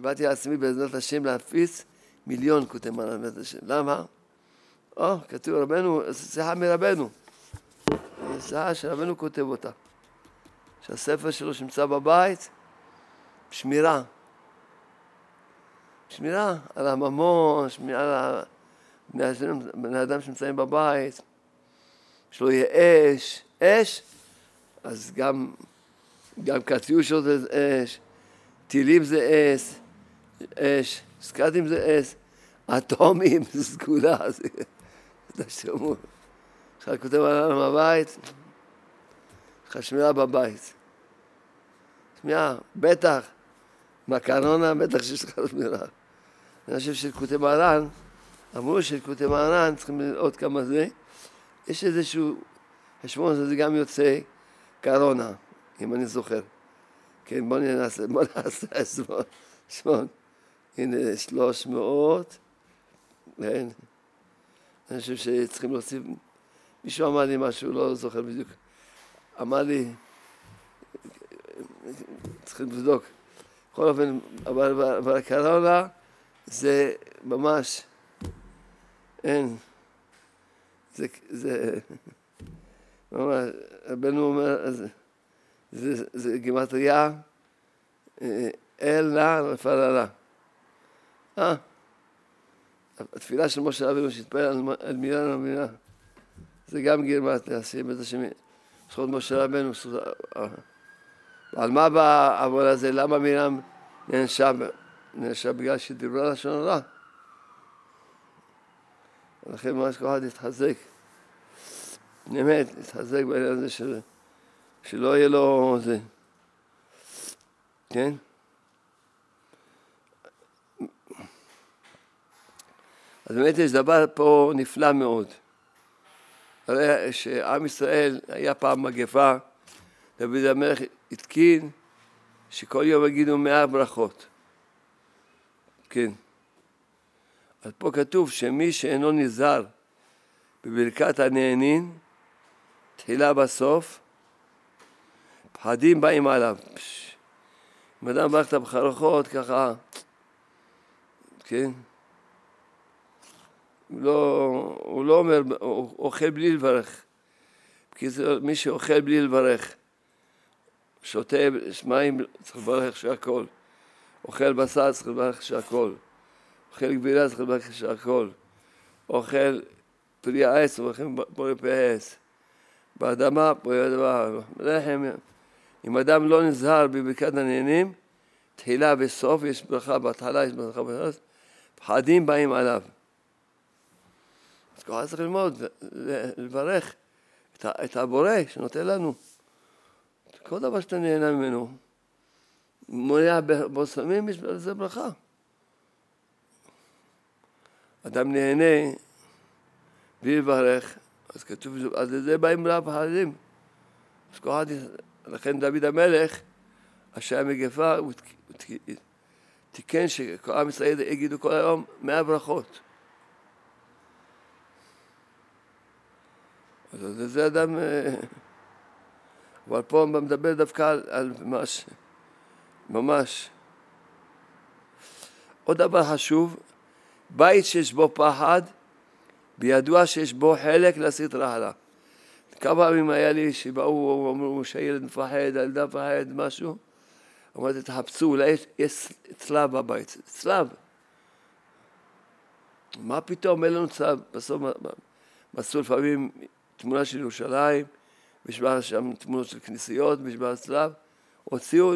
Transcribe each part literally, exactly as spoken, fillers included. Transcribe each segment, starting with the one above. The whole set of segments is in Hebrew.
קיבלתי לעצמי בעזרת השם להפיץ מיליון קוטעי מרן בעזרת השם. למה? או, כתוב רבנו, שיחה מרבנו. שיחה שרבנו כותב אותה. שהספר שלו שנמצא בבית, שמירה. שמירה על הממון, שמירה על בני אדם שנמצאים בבית, שלא יהיה אש, אש, אז גם, גם קטיושות זה אש, טילים זה אש, אש, סקאדים זה אש, אטומים זה סגולה, זה שומר. יש לך כותב עלינו בבית, יש לך שמירה בבית. שמירה, בטח, מקרונה, בטח שיש לך שמירה. אני חושב שלקוטי מרן, אמרו שלקוטי מרן, צריכים לראות כמה זה, יש איזשהו חשבון שזה גם יוצא קרונה, אם אני זוכר. כן, בוא נעשה, בוא נעשה חשבון. הנה, שלוש מאות. כן. אני חושב שצריכים להוסיף, מישהו אמר לי משהו, לא זוכר בדיוק. אמר לי, צריכים לבדוק. בכל אופן, אבל הקרונה זה ממש, אין, זה, זה, ממש, רבנו אומר, זה, זה, זה גימטריה, אל נא רפאלה. אה, התפילה של משה רבנו שהתפלל על, על מילה על מילה, זה גם גימטריה, שיהיה השם, זכות משה רבנו, על מה בא העבודה הזה, למה מרים נענשה? נענשה בגלל שדיברה לשון הרע. ולכן ממש כל אחד יתחזק, באמת, יתחזק בעניין הזה של, שלא יהיה לו זה, כן? אז באמת יש דבר פה נפלא מאוד. הרי שעם ישראל היה פעם מגפה, דוד המלך התקין שכל יום יגידו מאה ברכות. כן. אז פה כתוב שמי שאינו נזהר בברכת הנהנין, תחילה בסוף, פחדים באים עליו. אם אדם ברך את הברכות ככה, כן? הוא לא, הוא לא אומר, הוא אוכל בלי לברך. כי זה מי שאוכל בלי לברך. שותה מים צריך לברך שהכל, אוכל בשר צריך לברך שהכל, אוכל גבירה צריך לברך שהכל, אוכל פרי העץ וברכים פרי פרי העץ, באדמה פרי הדבר, לחם. אם אדם לא נזהר בברכת הנהנים, תחילה וסוף יש ברכה, בהתחלה יש ברכה בסוף, פחדים באים עליו. אז כל אחד צריך ללמוד, לברך את הבורא שנותן לנו. כל דבר שאתה נהנה ממנו, מונע בוסמים, יש בזה ברכה. אדם נהנה בלי לברך, אז כתוב, אז לזה באים רב פחדים. אז כל אחד, לכן דוד המלך, השעה מגפה, הוא תיקן שכל עם ישראל יגידו כל היום מאה ברכות. אז לזה אדם... אבל פה מדבר דווקא על, על ממש, ממש. עוד דבר חשוב, בית שיש בו פחד, בידוע שיש בו חלק להסיר רעלה. כמה פעמים היה לי שבאו ואמרו שהילד מפחד, הילדה מפחד, משהו, אמרתי, תחפשו, אולי יש צלב בבית, צלב. מה פתאום, אין לנו צלב, בסוף מצאו לפעמים תמונה של ירושלים, משבר שם תמונות של כנסיות, משבר הצלב, הוציאו,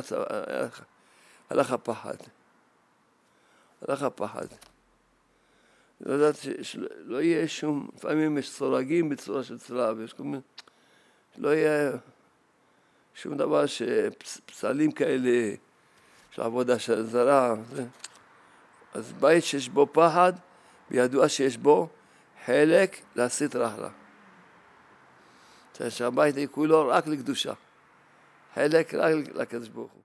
הלך הפחד. הלך הפחד. לא יודעת שלא יהיה שום, לפעמים יש סורגים בצורה של צלב, יש כל מיני, לא יהיה שום דבר שפסלים כאלה, של עבודה של זרה. אז בית שיש בו פחד, בידוע שיש בו חלק להסית רעלה. שהבית כולו רק לקדושה, חלק רק לקדוש ברוך הוא.